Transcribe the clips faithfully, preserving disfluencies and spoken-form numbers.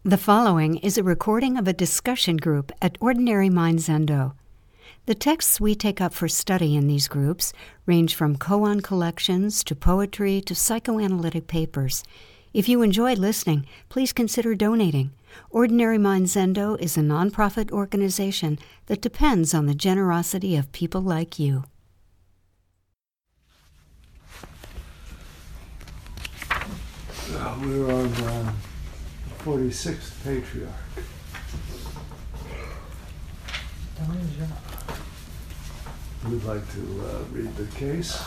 The following is a recording of a discussion group at Ordinary Mind Zendo. The texts we take up for study in these groups range from koan collections to poetry to psychoanalytic papers. If you enjoyed listening, please consider donating. Ordinary Mind Zendo is a nonprofit organization that depends on the generosity of people like you. Uh, we're on uh, the forty-sixth patriarch. We'd like to uh, read the case.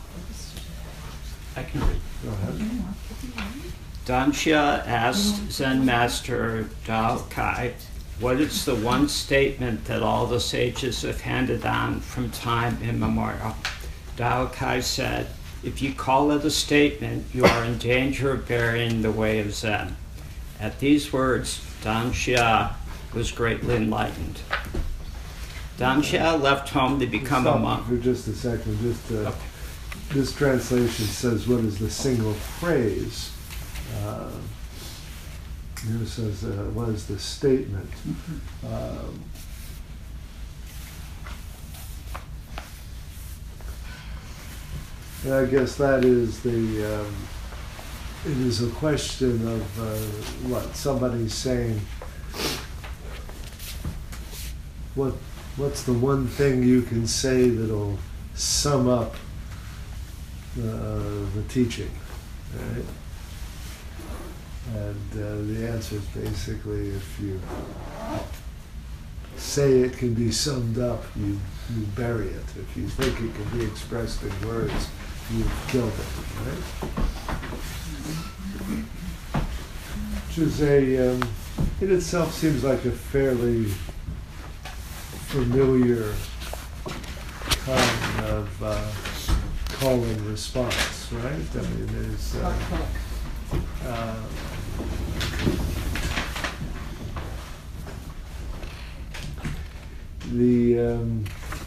I can read. Go ahead. Danxia asked Zen Master Dao Kai, what is the one statement that all the sages have handed on from time immemorial? Dao Kai said, if you call it a statement, you are in danger of burying the way of Zen. At these words, Danxia was greatly enlightened. Danxia left home to become Stop a monk. For just a second, just uh, Okay. this translation says, what is the single phrase? Uh, here it says, uh, what is the statement? Um, and I guess that is the, um, it is a question of uh, what somebody's saying, what what's the one thing you can say that'll sum up uh, the teaching, right? And uh, the answer is basically, if you say it can be summed up, you, you bury it. If you think it can be expressed in words, you've killed it, right? Which is a, um, in itself seems like a fairly familiar kind of uh, call and response, right? I mean, there's uh, uh, the um,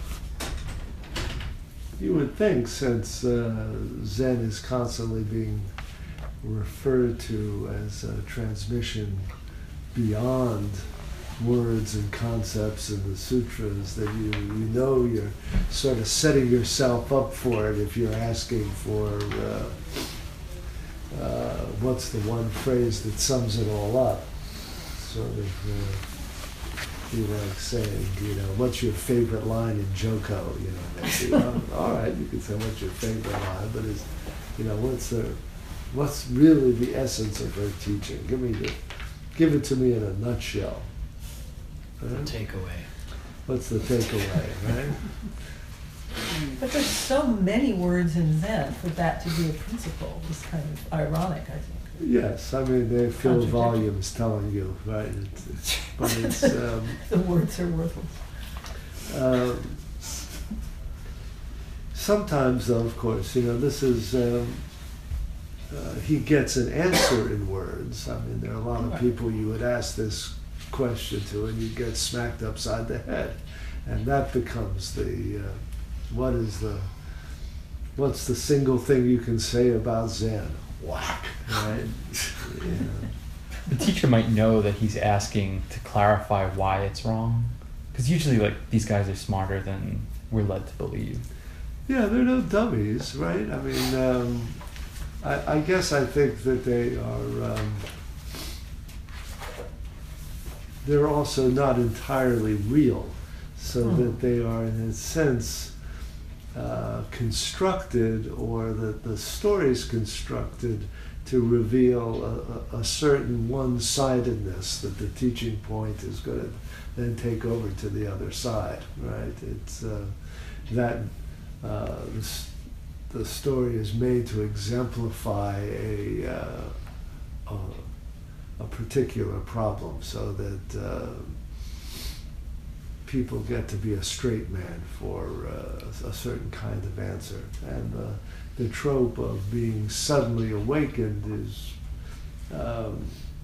you would think, since uh, Zen is constantly being referred to as a transmission beyond words and concepts in the sutras, that you, you know you're sort of setting yourself up for it if you're asking for uh, uh, what's the one phrase that sums it all up. Sort of uh, be like saying, you know, what's your favorite line in Joko? You know, maybe, well, all right, you can say what's your favorite line, but is, you know, what's the, what's really the essence of her teaching? Give me the, give it to me in a nutshell. Right? Takeaway. What's the takeaway, right? But there's so many words in Zen for that to be a principle. It's kind of ironic, I think. Yes, I mean, they fill volumes telling you, right? It's, it's, but it's... Um, the words are worthless. Um, sometimes, though, of course, you know, this is... Um, uh, he gets an answer in words. I mean, there are a lot of people you would ask this question to, and you get smacked upside the head, and that becomes the uh, what is the what's the single thing you can say about Zen? Whack, right? Yeah. The teacher might know that he's asking to clarify why it's wrong, because usually, like, these guys are smarter than we're led to believe. Yeah, they're no dummies, right? I mean, um, I, I guess I think that they are. Um, they're also not entirely real, so mm. that they are, in a sense, uh, constructed, or that the story is constructed to reveal a, a, a certain one-sidedness that the teaching point is going to then take over to the other side, right? It's uh, that uh, the, the story is made to exemplify a, uh, a a particular problem, so that uh, people get to be a straight man for uh, a certain kind of answer. And uh, the trope of being suddenly awakened is um,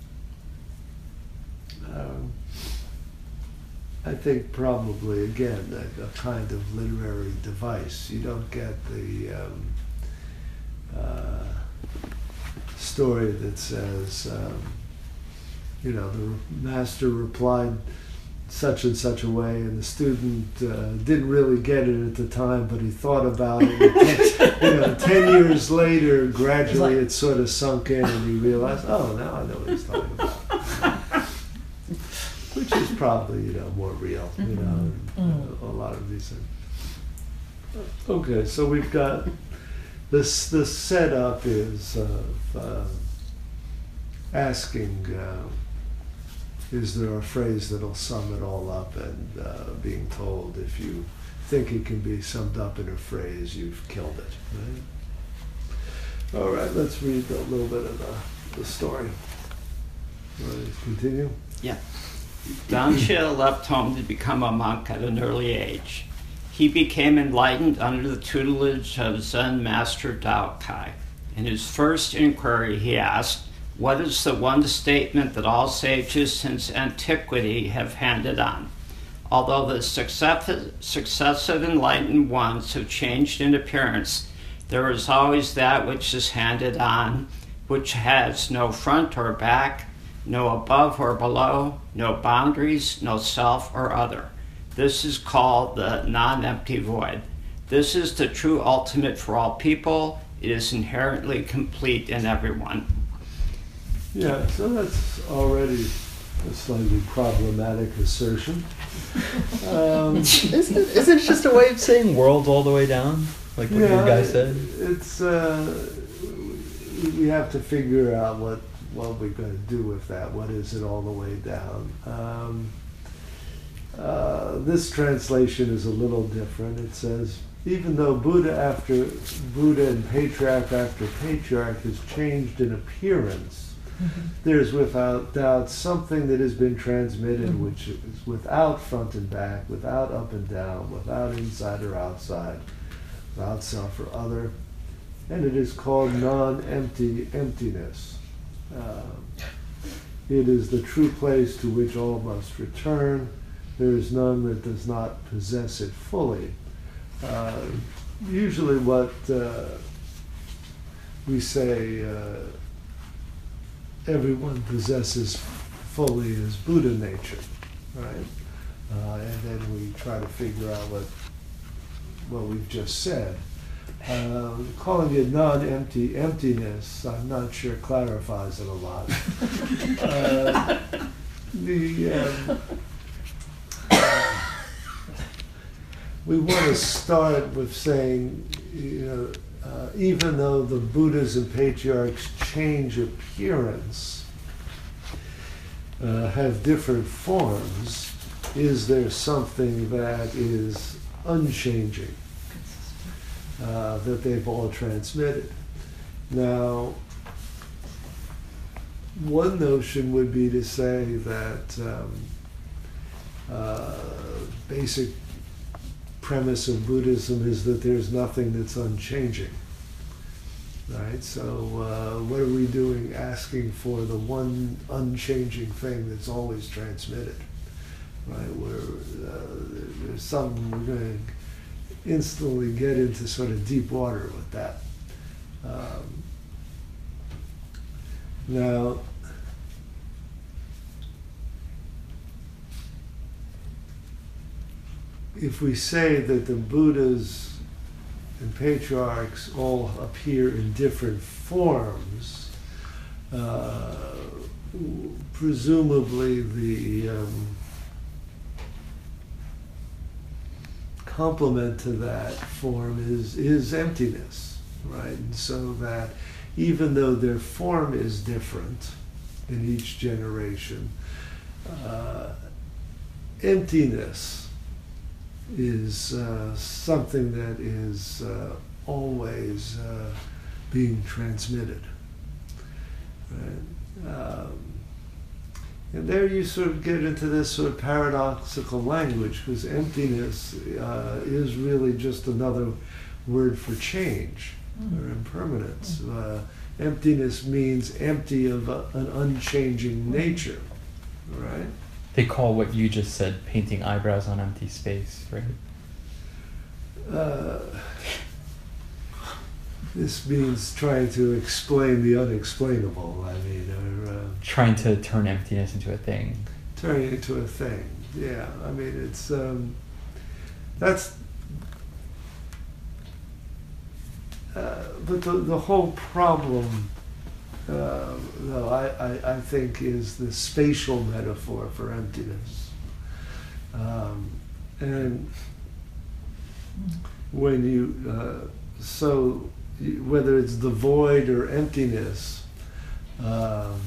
um, I think probably, again, a, a kind of literary device. You don't get the um, uh, story that says, um, you know, the master replied such and such a way, and the student uh, didn't really get it at the time, but he thought about it. And ten, you know, ten years later, gradually it sort of sunk in, and he realized, oh, now I know what he's talking about. Which is probably, you know, more real, you know, mm-hmm. a, a lot of these things. Okay, so we've got this. The setup is uh, uh, asking. Uh, Is there a phrase that'll sum it all up, and uh, being told if you think it can be summed up in a phrase, you've killed it. Right? All right, let's read a little bit of the, the story. Want to continue? Yeah. Danxia left home to become a monk at an early age. He became enlightened under the tutelage of Zen Master Dao Kai. In his first inquiry, he asked, what is the one statement that all sages since antiquity have handed on? Although the successive, successive enlightened ones have changed in appearance, there is always that which is handed on, which has no front or back, no above or below, no boundaries, no self or other. This is called the non-empty void. This is the true ultimate for all people. It is inherently complete in everyone. Yeah, so that's already a slightly problematic assertion. Um, isn't, it, isn't it just a way of saying world all the way down? Like what yeah, your guy said? It's, uh, we have to figure out what, what we're going to do with that. What is it all the way down? Um, uh, this translation is a little different. It says, even though Buddha after Buddha and patriarch after patriarch has changed in appearance, mm-hmm. there's without doubt something that has been transmitted mm-hmm. which is without front and back, without up and down, without inside or outside, without self or other, and it is called non-empty emptiness. Um, it is the true place to which all must return. There is none that does not possess it fully. Uh, usually what uh, we say uh, everyone possesses fully is Buddha nature, right? Uh, and then we try to figure out what what we've just said. Uh, calling it non-empty emptiness, I'm not sure clarifies it a lot. uh, the um, we want to start with saying, you know, uh, even though the Buddhas and patriarchs change appearance, uh, have different forms, is there something that is unchanging, uh, that they've all transmitted? Now, one notion would be to say that um, uh, basic premise of Buddhism is that there's nothing that's unchanging, right? So uh, what are we doing asking for the one unchanging thing that's always transmitted, right? Where uh, there's something we're going to instantly get into sort of deep water with that. Um, now, if we say that the Buddhas and patriarchs all appear in different forms, uh, presumably the um, complement to that form is, is emptiness, right? And so that even though their form is different in each generation, uh, emptiness is uh, something that is uh, always uh, being transmitted. Right? Um, and there you sort of get into this sort of paradoxical language, because emptiness uh, is really just another word for change mm. or impermanence. Mm. Uh, emptiness means empty of a, an unchanging nature, right? They call what you just said painting eyebrows on empty space, right? Uh, this means trying to explain the unexplainable. I mean, or uh, Trying to turn emptiness into a thing. turning it into a thing. Yeah, I mean, it's um, that's. Uh, but the the whole problem, uh, though, I, I I think is the spatial metaphor for emptiness, um, and when you uh, so you, whether it's the void or emptiness. Um,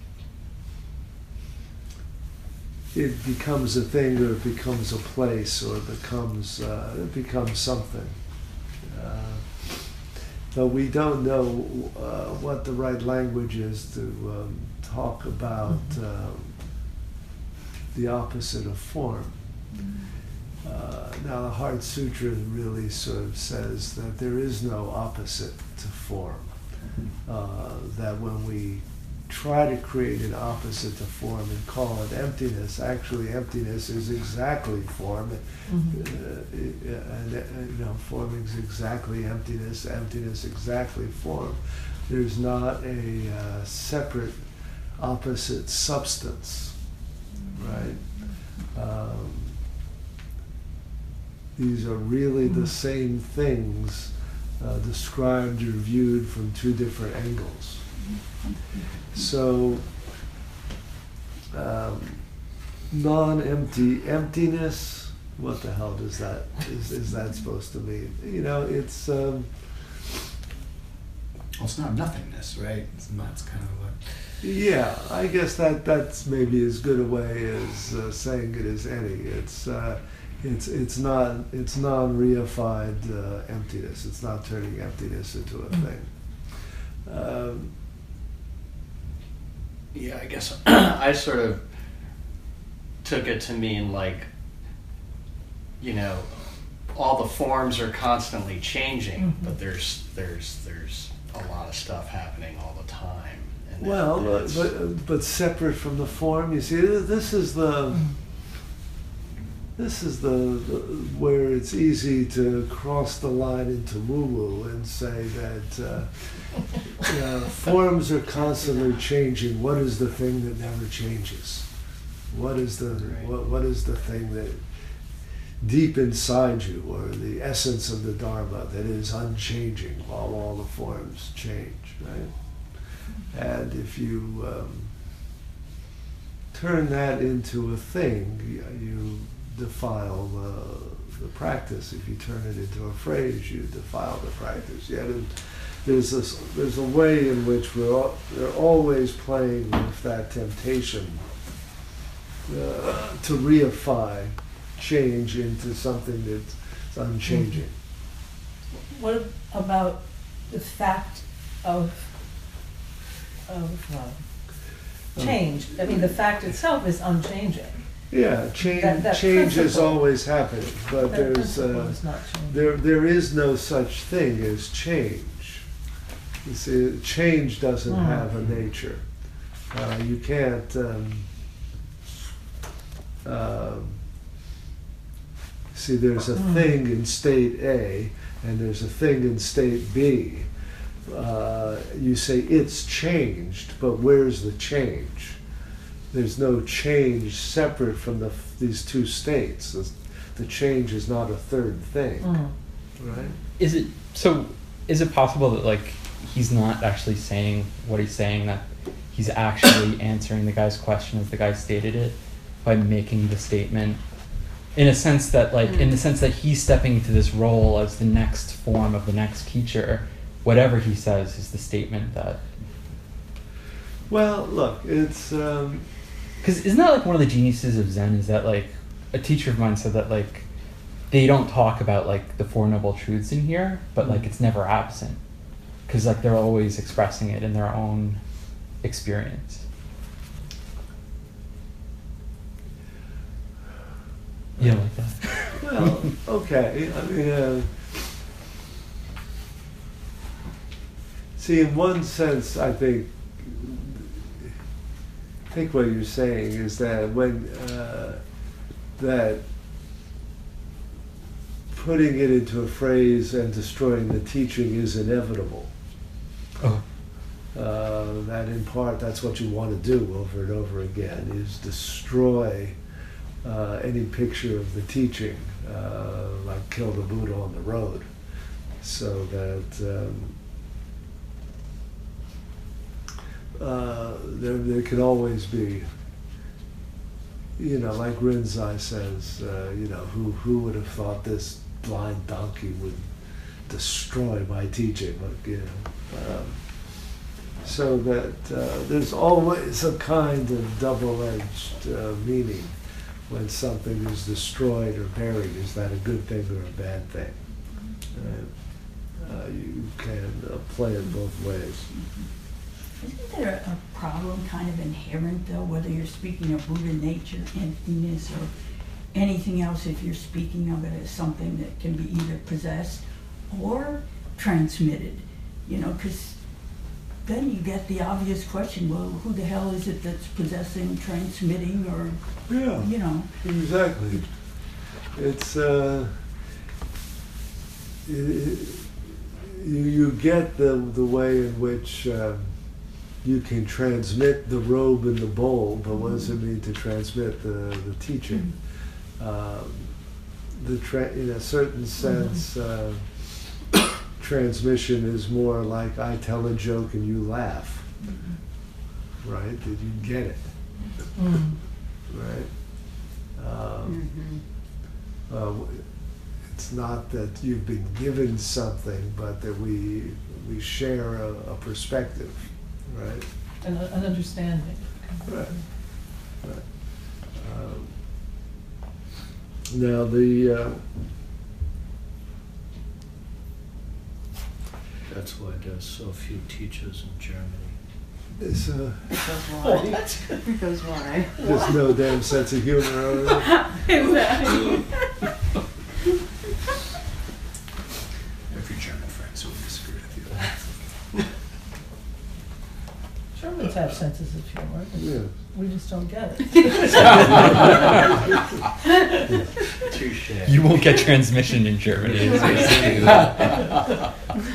it becomes a thing, or it becomes a place, or it becomes uh, it becomes something. Uh, but we don't know uh, what the right language is to um, talk about um, the opposite of form. Uh, now, the Heart Sutra really sort of says that there is no opposite to form. Uh, that when we try to create an opposite to form and call it emptiness, actually emptiness is exactly form. Mhm. Uh, and, uh, you know, form is exactly emptiness, emptiness exactly form. There's not a uh, separate opposite substance, right? Um, these are really the same things uh, described or viewed from two different angles. So, um, non-empty emptiness. What the hell does that is? Is that supposed to mean? You know, it's. Um, Well, it's not nothingness, right? It's, that's kind of what. yeah, I guess that that's maybe as good a way as uh, saying it as any. It's. Uh, It's it's not it's non-reified uh, emptiness. It's not turning emptiness into a thing. Um, Yeah, I guess I sort of took it to mean like, you know, all the forms are constantly changing, Mhm. but there's there's there's a lot of stuff happening all the time. And well, then but, it's- but but separate from the form. You see, this is the this is the, the where it's easy to cross the line into woo-woo and say that uh, you know, forms are constantly changing. What is the thing that never changes? What is the Right. what, what is the thing that deep inside you, or the essence of the Dharma that is unchanging while all the forms change, right? And if you um, turn that into a thing, you, you defile the, the practice. If you turn it into a phrase, you defile the practice. Yet it, there's this, there's a way in which we're all, they're always playing with that temptation uh, to reify change into something that's unchanging. What about the fact of of uh, change? I mean, the fact itself is unchanging. Yeah, change That- that change is principle- always happening, but That there's principle uh, is not changing. there there is no such thing as change. You see, change doesn't Mm. have a nature. Uh, you can't. Um, um, see, there's a Mm. thing in state A, and there's a thing in state B. Uh, you say it's changed, but where's the change? There's no change separate from the, these two states. The, the change is not a third thing, Mm. right? Is it so? Is it possible that like he's not actually saying what he's saying? That he's actually answering the guy's question as the guy stated it by making the statement, in a sense that like in the sense that he's stepping into this role as the next form of the next teacher. Whatever he says is the statement that. Well, look, it's um, Because isn't that like one of the geniuses of Zen is that like a teacher of mine said that like they don't talk about like the Four Noble Truths in here, but like it's never absent because like they're always expressing it in their own experience. You don't like that? well, okay. I mean, uh, see, in one sense, I think. I think what you're saying is that when uh, that putting it into a phrase and destroying the teaching is inevitable. Oh. Uh, that in part, that's what you want to do over and over again, is destroy uh, any picture of the teaching, uh, like kill the Buddha on the road, so that um, uh, there, there can always be, you know, like Rinzai says, uh, you know, who, who would have thought this blind donkey would destroy my teaching, like, you know. Um, so that uh, there's always a kind of double-edged uh, meaning when something is destroyed or buried. Is that a good thing or a bad thing? Uh, uh, you can uh, play it both ways. Isn't there a problem kind of inherent, though, whether you're speaking of Buddha nature, emptiness, or anything else, if you're speaking of it as something that can be either possessed or transmitted? You know, because then you get the obvious question, well, who the hell is it that's possessing, transmitting, or, Yeah, you know? exactly. It's, uh, it, it, you, you get the, the way in which um, you can transmit the robe and the bowl, but what does it mean to transmit the, the teaching? Um, the tra- in a certain sense, uh, transmission is more like I tell a joke and you laugh, right? Did you get it? Mm. Right? Um, uh, it's not that you've been given something, but that we we share a, a perspective, right? An, an understanding. Right. Right. Um, now the uh, That's why there's so few teachers in Germany. it's, uh, Because why? Because why? there's no damn sense of humor over there. Exactly. If your German friends will disagree with you. Germans have senses of humor. Yeah. We just don't get it. Touche. You won't get transmission in Germany. is basically that.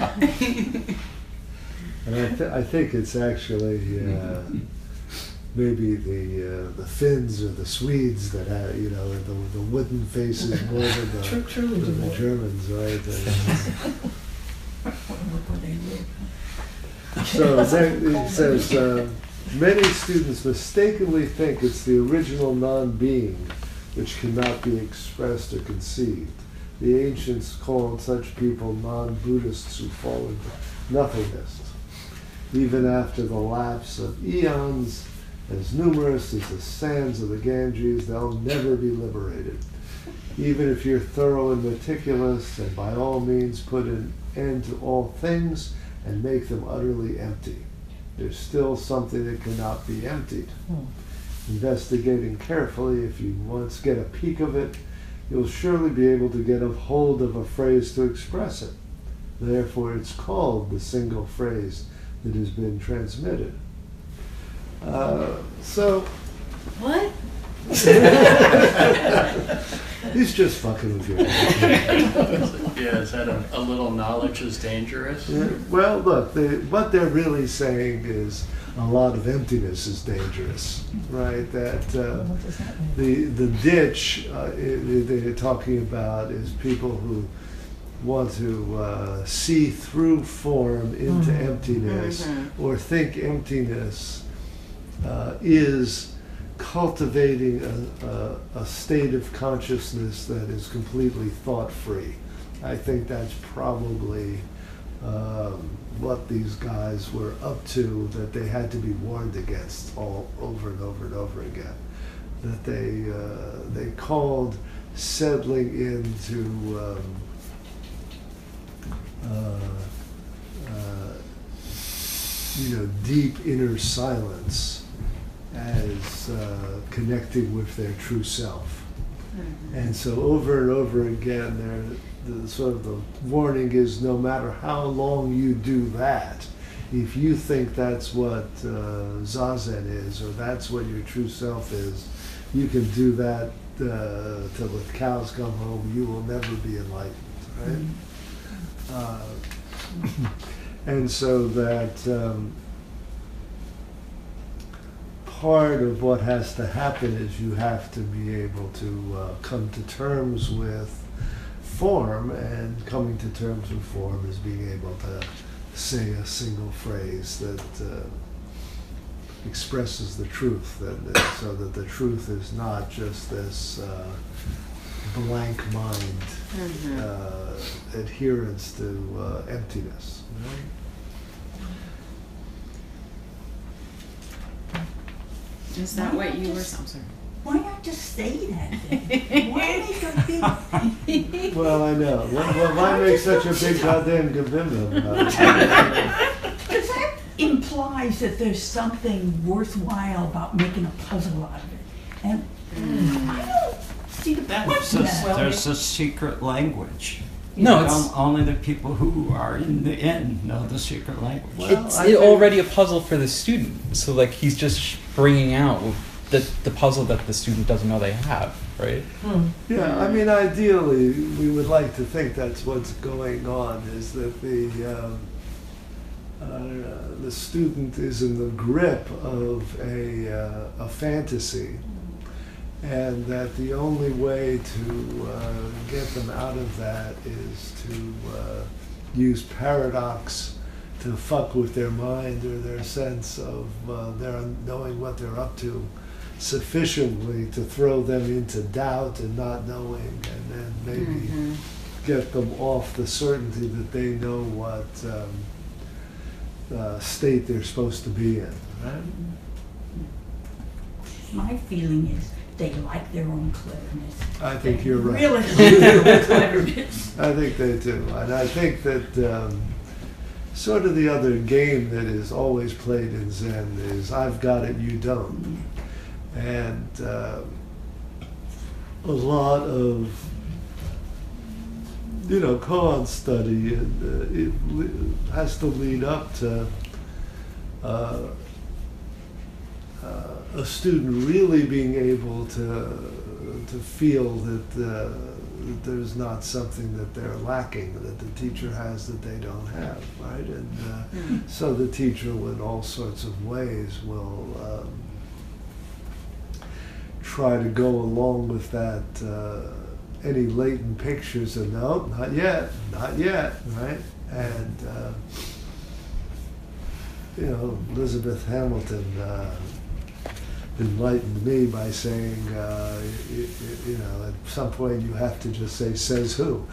And I, th- I think it's actually uh, maybe the uh, the Finns or the Swedes that have, you know, the, the wooden faces more than the, True, truly than the devoid. Germans, right? And Look where they live. so then it says, uh, many students mistakenly think it's the original non-being which cannot be expressed or conceived. The ancients called such people non-Buddhists who fall into nothingness. Even after the lapse of eons, as numerous as the sands of the Ganges, they'll never be liberated. Even if you're thorough and meticulous, and by all means put an end to all things and make them utterly empty, there's still something that cannot be emptied. Hmm. Investigating carefully, if you once get a peek of it, you'll surely be able to get a hold of a phrase to express it. Therefore, it's called the single phrase that has been transmitted. Uh, so, What? he's just fucking with you. Yeah, is that a, a little knowledge is dangerous? Yeah, well, look, they, what they're really saying is a lot of emptiness is dangerous, right? That uh, What does that mean? the the ditch uh, it, they're talking about is people who want to uh, see through form into Mhm. emptiness, Mhm. or think emptiness uh, is cultivating a, a, a state of consciousness that is completely thought-free. I think that's probably um, what these guys were up to, that they had to be warned against all over and over and over again. That they uh, they called settling into um, uh, uh, you know, deep inner silence as uh, connecting with their true self. And so over and over again, there, the sort of the warning is, no matter how long you do that, if you think that's what uh, Zazen is, or that's what your true self is, you can do that uh, till the cows come home, you will never be enlightened, right? Uh, and so that um, part of what has to happen is you have to be able to uh, come to terms with form, and coming to terms with form is being able to say a single phrase that uh, expresses the truth, that, that, so that the truth is not just this uh, blank mind Mhm. uh, adherence to uh, emptiness. Right? Is that Why what not you were? just- I'm sorry. Why not just say that then? Why make a big... Well, I know. Why, why- why make such a big goddamn kabim about it? Because that implies that there's something worthwhile about making a puzzle out of it. And I don't see the point There's in a, that. there's a secret language. No, You it's know, only the people who are in the inn know the secret language. Well, it's I it think- already a puzzle for the student. So like he's just bringing out the the puzzle that the student doesn't know they have, right? Hmm. Yeah, I mean, ideally, we would like to think that's what's going on, is that the um, uh, the student is in the grip of a, uh, a fantasy, and that the only way to uh, get them out of that is to uh, use paradox to fuck with their mind or their sense of uh, their knowing what they're up to sufficiently to throw them into doubt and not knowing, and then maybe Mhm. get them off the certainty that they know what um, uh, state they're supposed to be in, right? My feeling is they like their own cleverness. I think you're right. Really like their own cleverness. I think they do. And I think that um, sort of the other game that is always played in Zen is I've got it, you don't. And uh, a lot of, you know, koan study, and, uh, it le- has to lead up to uh, uh, a student really being able to to feel that, uh, that there's not something that they're lacking, that the teacher has that they don't have, right? And uh, Mm. so the teacher, in all sorts of ways, will um, try to go along with that. Uh, any latent pictures of no, not yet, not yet, right? And uh, you know, Elizabeth Hamilton uh, enlightened me by saying, uh, you, you know, at some point you have to just say, says who?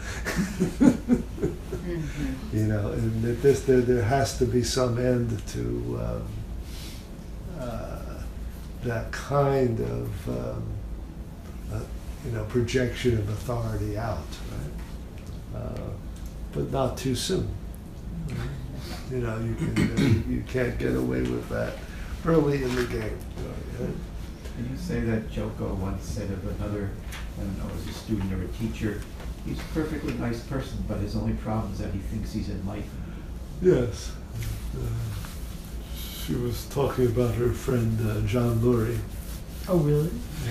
Mhm. You know, and that this there, there has to be some end to um, uh, that kind of um, uh, you know, projection of authority out, right? Uh, but not too soon. You know, you can uh, you can't get away with that early in the game. Right? Can you say that Joko once said of another, I don't know, as a student or a teacher, he's a perfectly nice person, but his only problem is that he thinks he's enlightened. Yes. Uh, she was talking about her friend uh, John Lurie. Oh, really?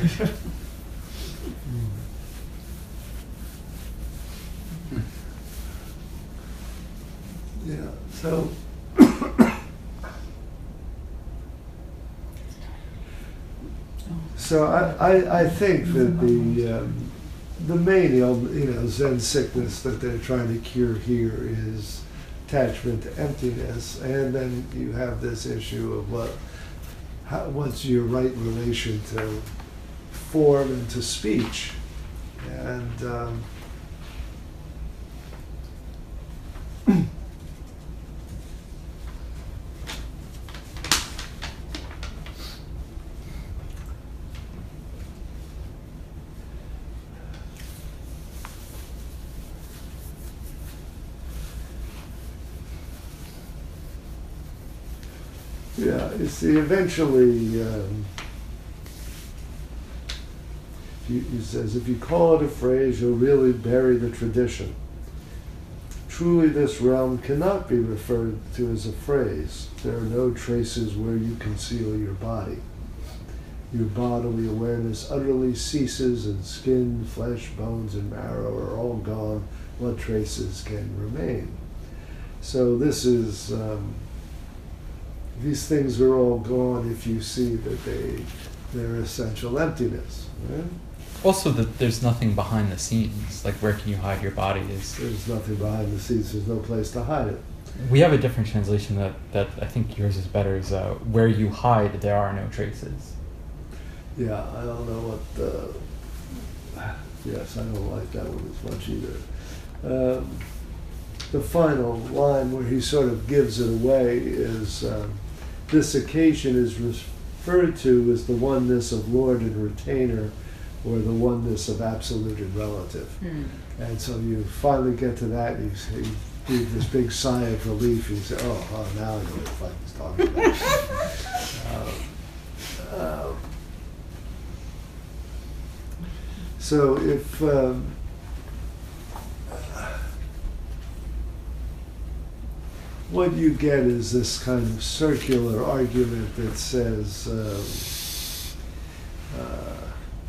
Yeah, so so I, I, I think that the um, the main ill, you know, Zen sickness that they're trying to cure here is attachment to emptiness, and then you have this issue of what how, what's your right relation to form and to speech, and um, yeah, you see, eventually, um, he, he says, if you call it a phrase, you'll really bury the tradition. Truly, this realm cannot be referred to as a phrase. There are no traces where you conceal your body. your bodily awareness utterly ceases and skin, flesh, bones, and marrow are all gone, what traces can remain? So this is, um, these things are all gone if you see that they, they're essential emptiness. Right? Also, that there's nothing behind the scenes. Like, where can you hide your body? Is There's nothing behind the scenes, there's no place to hide it. we have a different translation that, that I think yours is better. Is uh, where you hide, there are no traces. Yeah, I don't know what the, yes, I don't like that one as much either. Um, the final line where he sort of gives it away is, um, this occasion is referred to as the oneness of Lord and retainer, or the oneness of absolute and relative. Hmm. And so you finally get to that, and you, say, you breathe this big sigh of relief, and you say, oh, oh now I know what the fuck he's talking about. um, um, so if, um, what you get is this kind of circular argument that says, um, uh,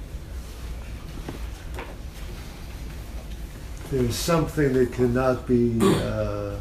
there's something that cannot be uh,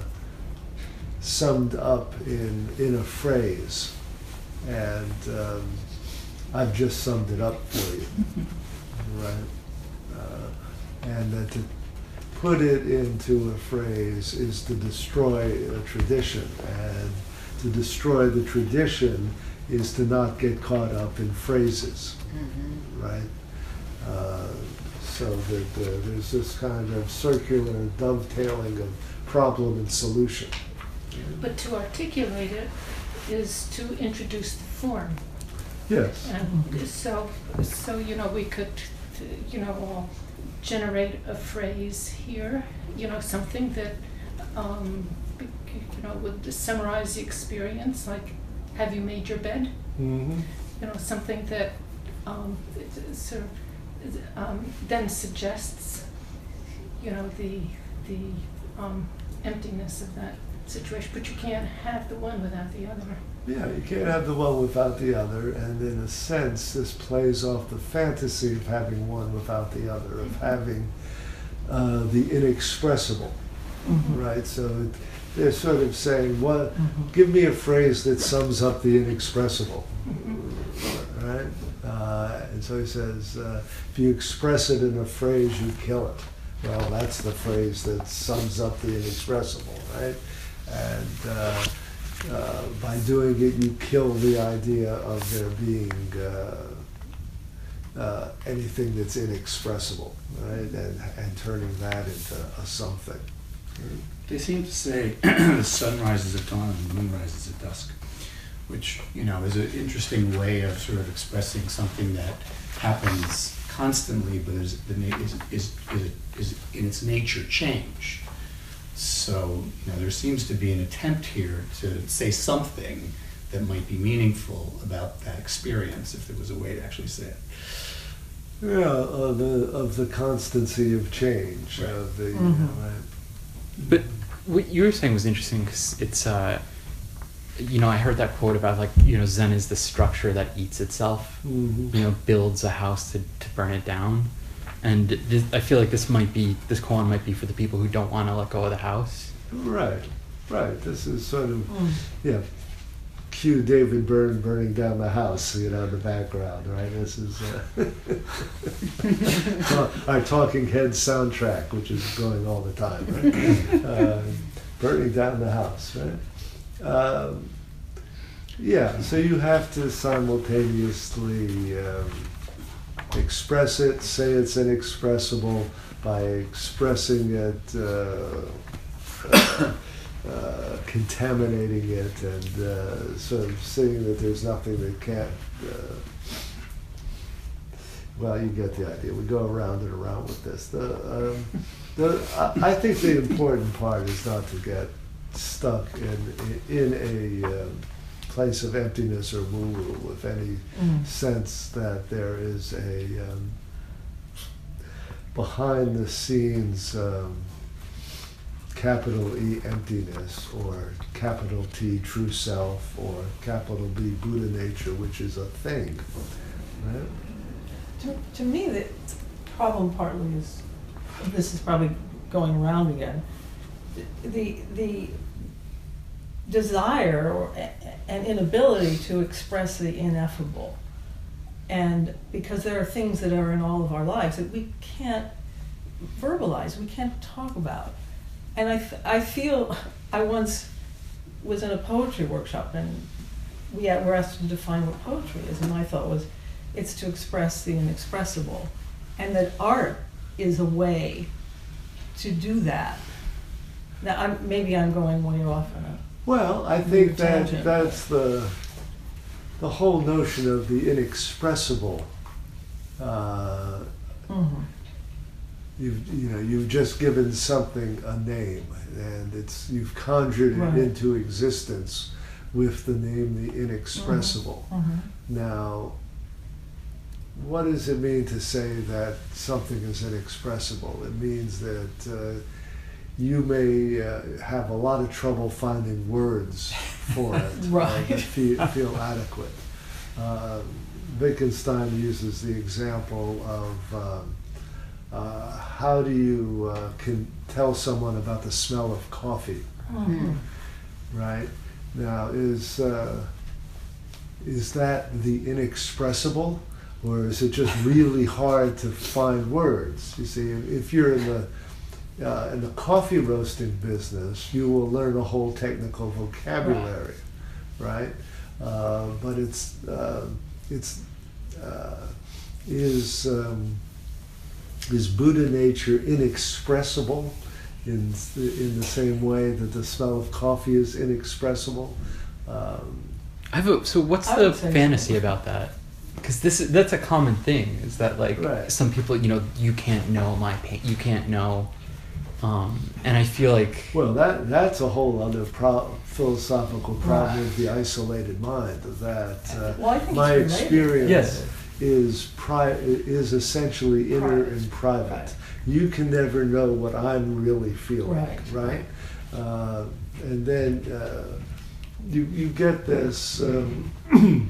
summed up in, in a phrase, and um, I've just summed it up for you, right? Uh, and that to put it into a phrase is to destroy a tradition, and to destroy the tradition is to not get caught up in phrases, Mm-hmm. right? Uh, so that uh, there's this kind of circular dovetailing of problem and solution. But to articulate it is to introduce the form. Yes. And so, so, you know, we could, you know, generate a phrase here, you know, something that, um, you know, would summarize the experience, like, have you made your bed? Mm-hmm. You know, something that um, sort of um, then suggests, you know, the the um, emptiness of that situation. But you can't have the one without the other. Yeah, you can't have the one without the other, and in a sense, this plays off the fantasy of having one without the other, of having uh, the inexpressible, Mhm. right? So it, they're sort of saying, "What? Mhm. Give me a phrase that sums up the inexpressible." Mhm. Right? Uh, and so he says, uh, if you express it in a phrase, you kill it. Well, that's the phrase that sums up the inexpressible, right? And uh, uh, by doing it, you kill the idea of there being uh, uh, anything that's inexpressible, right? And, and turning that into a something. They seem to say the sun rises at dawn and the moon rises at dusk, which, you know, is an interesting way of sort of expressing something that happens constantly, but is, the na- is, is, is, is in its nature change. So, you know, there seems to be an attempt here to say something that might be meaningful about that experience, if there was a way to actually say it. Yeah, of the, of the constancy of change, Right. of the, Mhm. uh, right. But what you were saying was interesting because it's, uh, you know, I heard that quote about like, you know, Zen is the structure that eats itself, Mhm. you know, builds a house to, to burn it down. And this, I feel like this might be, this koan might be for the people who don't want to let go of the house. Right, right. This is sort of, Mm. yeah, cue David Byrne burning down the house, you know, in the background, right? This is uh, ta- our Talking Heads soundtrack, which is going all the time, right? uh, burning down the house, right? Um, yeah, so you have to simultaneously um, express it, say it's inexpressible by expressing it, uh, uh, uh, contaminating it, and uh, sort of seeing that there's nothing that can't. Uh, well, you get the idea. We go around and around with this. The, um, the, I, I think the important part is not to get stuck in in a um, place of emptiness or woo-woo with any Mm. sense that there is a um, behind the scenes um, capital E emptiness, or capital T true self, or capital B Buddha nature, which is a thing, right? To, to me, the problem partly is, this is probably going around again, the, the desire or a- an inability to express the ineffable. And because there are things that are in all of our lives that we can't verbalize, we can't talk about. And I, th- I feel, I once was in a poetry workshop and we had, were asked to define what poetry is, and my thought was, it's to express the inexpressible. And that art is a way to do that. Now, I'm, maybe I'm going way off on a Well, I think that tangent. that's the the whole notion of the inexpressible. Uh, Mhm. you've you know you've just given something a name, and it's you've conjured Right. it into existence with the name the inexpressible. Mhm. Now, what does it mean to say that something is inexpressible? It means that uh, you may uh, have a lot of trouble finding words for it uh, Right. that feel, feel adequate. Uh, Wittgenstein uses the example of um, uh, how do you uh, can tell someone about the smell of coffee, Mhm. right? Now, is uh, is that the inexpressible, or is it just really hard to find words? You see, if you're in the uh, in the coffee roasting business, you will learn a whole technical vocabulary, right? Uh, but it's uh, it's uh, is um, is Buddha nature inexpressible in in the same way that the smell of coffee is inexpressible? Um, I have a, so what's I the would say fantasy so. about that? Because this is, that's a common thing. Is that like Right. some people, you know, you can't know my pain, you can't know, um, and I feel like Well, that that's a whole other pro- philosophical problem Right. of the isolated mind. That uh, Well, I think my it's related. experience Yes. is pri- is essentially inner Private. and private. Right. You can never know what I'm really feeling, Right. right? Uh, and then uh, you you get this um,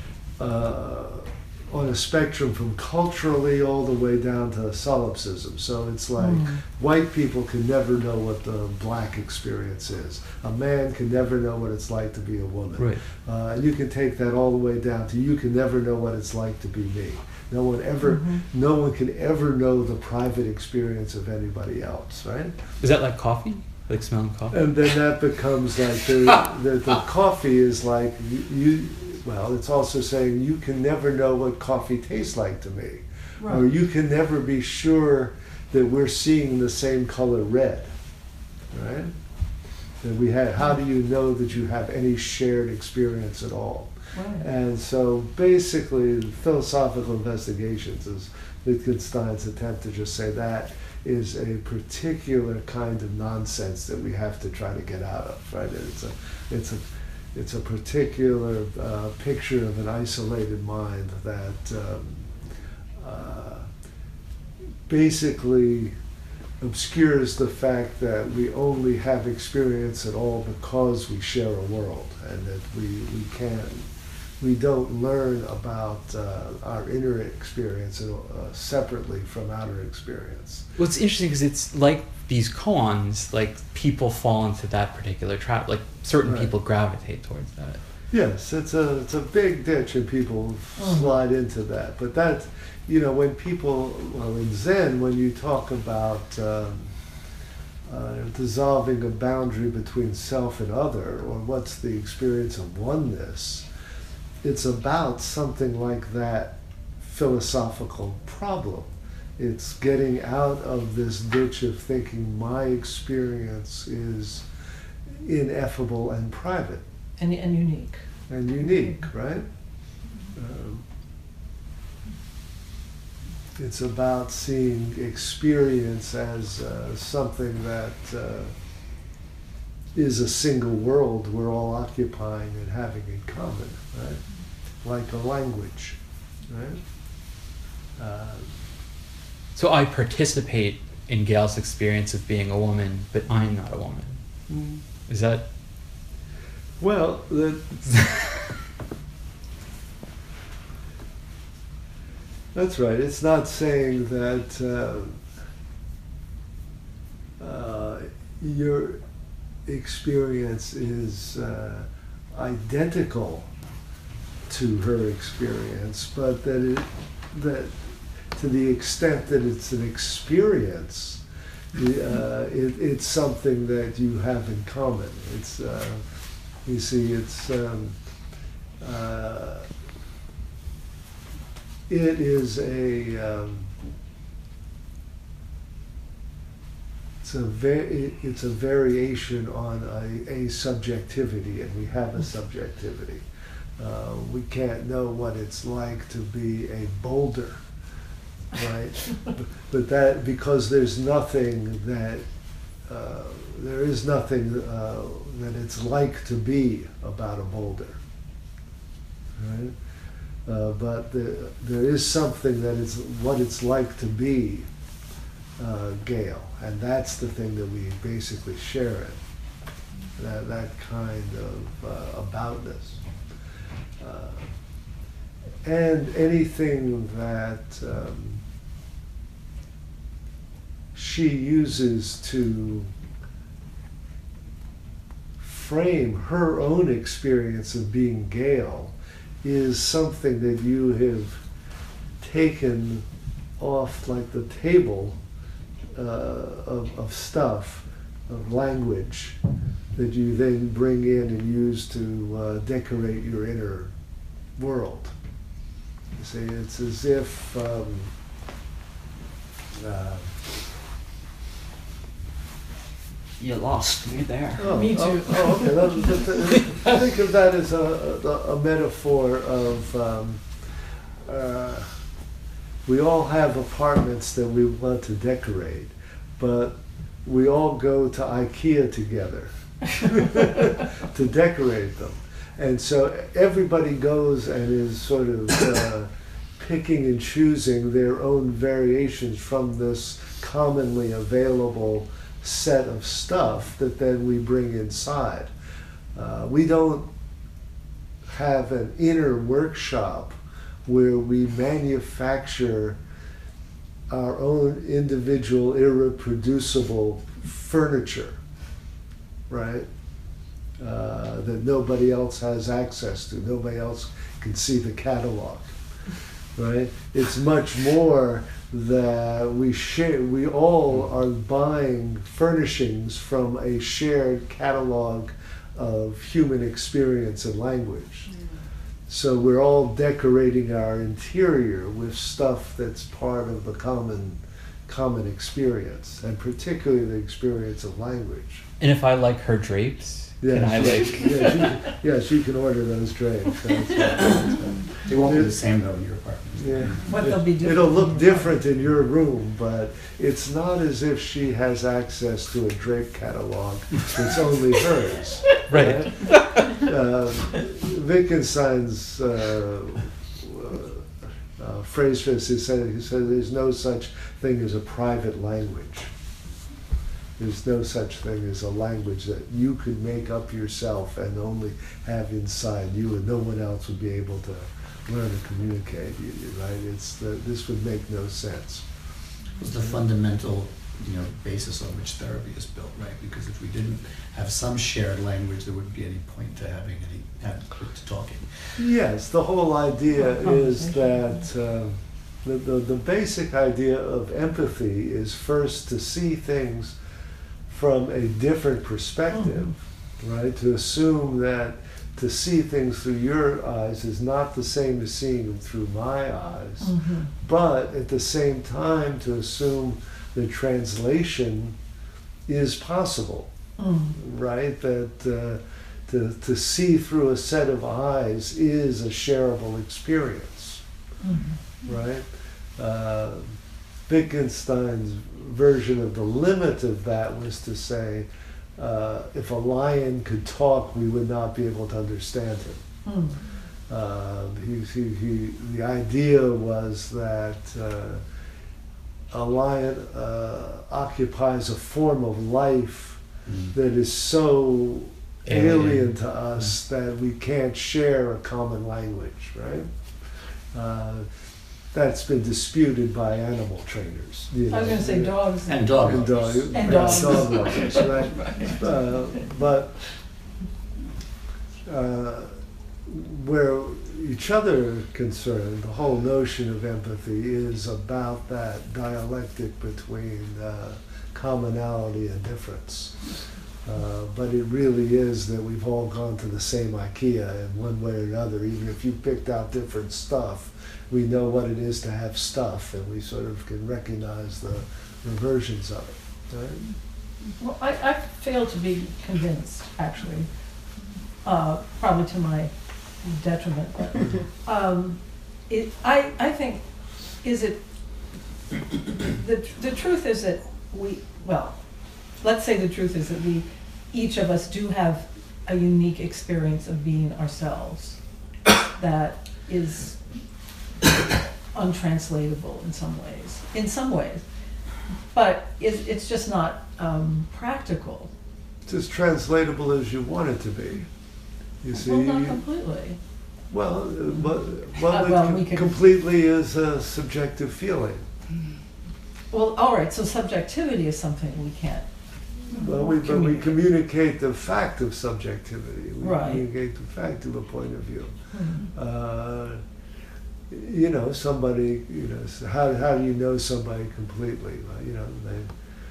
uh, on a spectrum from culturally all the way down to solipsism. So it's like Mm. white people can never know what the black experience is. A man can never know what it's like to be a woman. right. Uh, you can take that all the way down to you can never know what it's like to be me. No one ever, Mhm. no one can ever know the private experience of anybody else, right? Is that like coffee? Like smelling coffee? And then that becomes like the, the, the coffee is like you, you, well, it's also saying you can never know what coffee tastes like to me. Or Right. you can never be sure that we're seeing the same color red, right? That we have, how do you know that you have any shared experience at all? Right. And so basically, the philosophical investigations is Wittgenstein's attempt to just say that is a particular kind of nonsense that we have to try to get out of, right? It's a, it's a, it's a particular uh, picture of an isolated mind that um, uh, basically obscures the fact that we only have experience at all because we share a world, and that we, we can't, we don't learn about uh, our inner experience uh, separately from outer experience. Well, it's interesting because it's like these koans, like people fall into that particular trap. Like certain Right. people gravitate towards that. Yes, it's a it's a big ditch, and people Mhm. slide into that. But that, you know, when people, well, in Zen, when you talk about um, uh, dissolving a boundary between self and other, or what's the experience of oneness, it's about something like that philosophical problem. It's getting out of this ditch of thinking my experience is ineffable and private And, and unique. and unique, right? Um, it's about seeing experience as uh, something that uh, is a single world we're all occupying and having in common, right? Like a language, right? Uh, So I participate in Gail's experience of being a woman, but I'm not a woman. Is that? well, the, That's right. It's not saying that uh, uh, your experience is uh, identical to her experience, but that it, that to the extent that it's an experience, uh, it, it's something that you have in common. It's uh, you see, it's um, uh, it is a um, it's a va- it's a variation on a, a subjectivity, and we have a subjectivity. Uh, we can't know what it's like to be a boulder, right? But that, because there's nothing that, uh, there is nothing uh, that it's like to be about a boulder, right? Uh, but the, there is something that is what it's like to be uh, Gail, and that's the thing that we basically share it, that, that kind of uh, aboutness. Uh, and anything that um, she uses to frame her own experience of being Gail is something that you have taken off like the table uh, of, of stuff, of language, that you then bring in and use to uh, decorate your inner world. You see, it's as if um, uh, You lost me there. oh, Me too. Oh, oh, okay. That- that- that- I think of that as a, a, a metaphor of um, uh, we all have apartments that we want to decorate, but we all go to IKEA together to decorate them. And so everybody goes and is sort of uh, picking and choosing their own variations from this commonly available set of stuff that then we bring inside. Uh, we don't have an inner workshop where we manufacture our own individual irreproducible furniture, right? Uh, that nobody else has access to. Nobody else can see the catalog, right? It's much more that we share. We all are buying furnishings from a shared catalog of human experience and language. So we're all decorating our interior with stuff that's part of the common, common experience, and particularly the experience of language. And if I like her drapes, can I she- like? yes, you, yes, you can order those drapes. That's right, that's right. They won't be the same though in your apartment. Yeah. What they'll be different. It'll look different in your room, but it's not as if she has access to a drape catalog that's only hers. Right. Uh, Wittgenstein's uh, uh, uh, phrase for this, he said, he said, there's no such thing as a private language. There's no such thing as a language that you could make up yourself and only have inside you, and no one else would be able to learn to communicate. You, you- right? It's the, this would make no sense. Was the fundamental, you know, basis on which therapy is built, right? Because if we didn't have some shared language, there wouldn't be any point to having any having, to talking. Yes, the whole idea Well, is conversation. that uh, the, the the basic idea of empathy is first to see things from a different perspective, right? To assume that to see things through your eyes is not the same as seeing them through my eyes, Mhm. but at the same time to assume that translation is possible, Mm. right? That uh, to, to see through a set of eyes is a shareable experience, Mhm. right? Uh, Wittgenstein's version of the limit of that was to say, uh, if a lion could talk, we would not be able to understand him. Mm. Uh, he, he, he, the idea was that uh, a lion uh, occupies a form of life Mm. that is so Alien. alien to us that we can't share a common language, right? Uh, that's been disputed by animal trainers. You know. I was going to say dogs. And dog And lovers. dog, And yeah, dogs. dog lovers, right? Uh, but uh, where each other are concerned, the whole notion of empathy is about that dialectic between uh, commonality and difference. Uh, but it really is that we've all gone to the same IKEA in one way or another. Even if you picked out different stuff, we know what it is to have stuff, and we sort of can recognize the reversions of it. Right? Well, I, I fail to be convinced, actually, uh, probably to my detriment. But um, it, I, I think, is it, the, the truth is that we, well, let's say the truth is that we, each of us do have a unique experience of being ourselves that is untranslatable in some ways, in some ways. But it's, it's just not um, practical. It's as translatable as you want it to be. You see, Well, not you- completely. well, uh, but well, Uh, it well, com- we can- completely is a subjective feeling. Well, all right, so subjectivity is something we can't. Well, we, but we communicate the fact of subjectivity. We Right. communicate the fact of a point of view. Hmm. Uh, you know, somebody, you know, so how, how do you know somebody completely? Well, you know, they,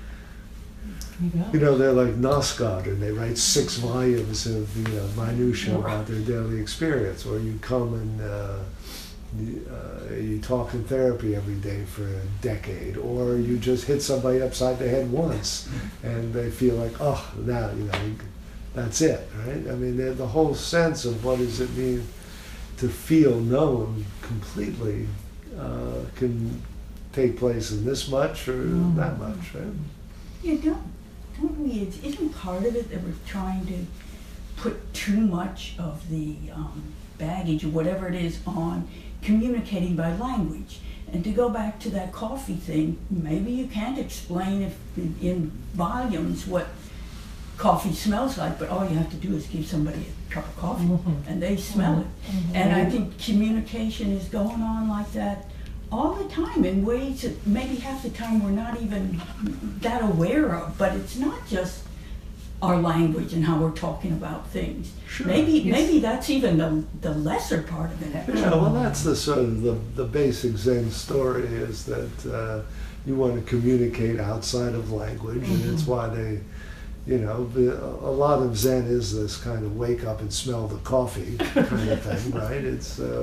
You go. you know, they're like Noscott, and they write six volumes of, you know, minutia about their daily experience. Or you come and uh, you, uh, you talk in therapy every day for a decade, or you just hit somebody upside the head once, and they feel like, oh, now, you know, that's it, right? I mean, the whole sense of what does it mean to feel known completely uh, can take place in this much or Mm. that much, right? You don't, don't we, it's, isn't part of it that we're trying to put too much of the um, baggage or whatever it is on communicating by language? And to go back to that coffee thing, maybe you can't explain if in, in volumes what coffee smells like, but all you have to do is give somebody a cup of coffee Mhm. and they smell it. Mhm. And I think communication is going on like that all the time in ways that maybe half the time we're not even that aware of, but it's not just our language and how we're talking about things. Sure. Maybe Yes. maybe that's even the, the lesser part of it actually. Yeah, well, that's the sort of the, the basic Zen story is that uh, you want to communicate outside of language, and it's why they, you know, the, a lot of Zen is this kind of wake up and smell the coffee kind of thing, right? It's uh,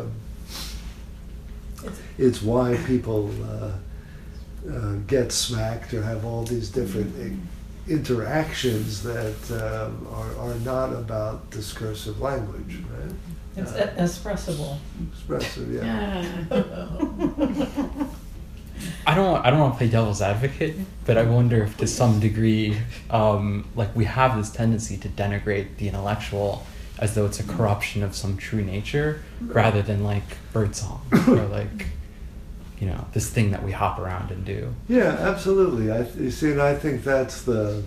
It's- it's why people uh, uh, get smacked or have all these different i- interactions that um, are, are not about discursive language, right? It's Uh, e- expressible. expressive, yeah. I don't I don't want to play devil's advocate, but I wonder if to some degree, um, like we have this tendency to denigrate the intellectual as though it's a corruption of some true nature, rather than like birdsong or like, you know, this thing that we hop around and do. Yeah, absolutely. I you see, and I think that's the.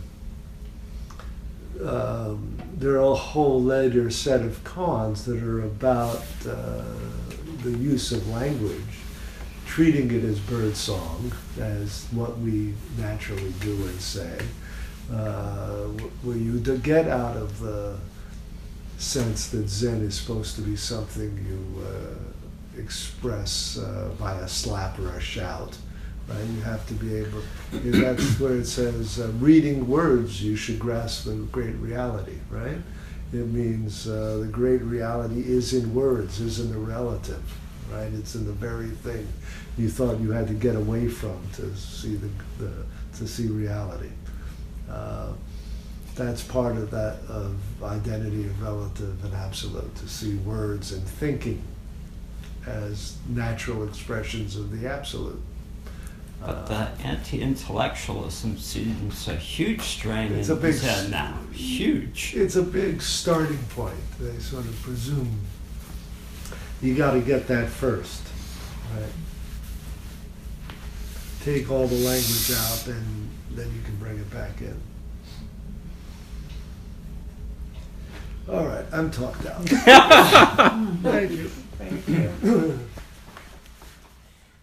Um, there are a whole later set of cons that are about uh, the use of language, treating it as birdsong, as what we naturally do and say, uh, wh- where you to get out of the sense that Zen is supposed to be something you uh, express uh, by a slap or a shout. Right? You have to be able, you know, that's where it says, uh, reading words, you should grasp the great reality, right? It means uh, the great reality is in words, is in the relative, right? It's in the very thing you thought you had to get away from to see the, the to see reality. Uh, that's part of that of identity of relative and absolute, to see words and thinking as natural expressions of the absolute. But the anti-intellectualism seems a huge strain It's in a big Zen s- now. Huge. It's a big starting point. They sort of presume you got to get that first, right? Take all the language out, and then you can bring it back in. All right, I'm talked out. Thank you. Thank you.